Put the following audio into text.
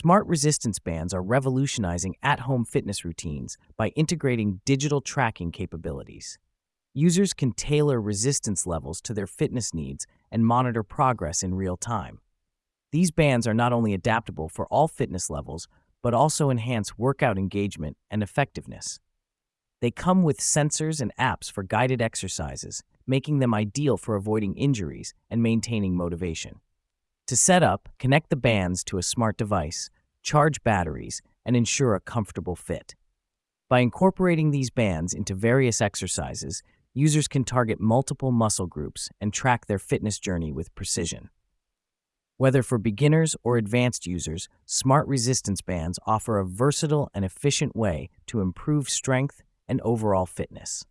Smart resistance bands are revolutionizing at-home fitness routines by integrating digital tracking capabilities. Users can tailor resistance levels to their fitness needs and monitor progress in real time. These bands are not only adaptable for all fitness levels, but also enhance workout engagement and effectiveness. They come with sensors and apps for guided exercises, making them ideal for avoiding injuries and maintaining motivation. To set up, connect the bands to a smart device, charge batteries, and ensure a comfortable fit. By incorporating these bands into various exercises, users can target multiple muscle groups and track their fitness journey with precision. Whether for beginners or advanced users, smart resistance bands offer a versatile and efficient way to improve strength and overall fitness.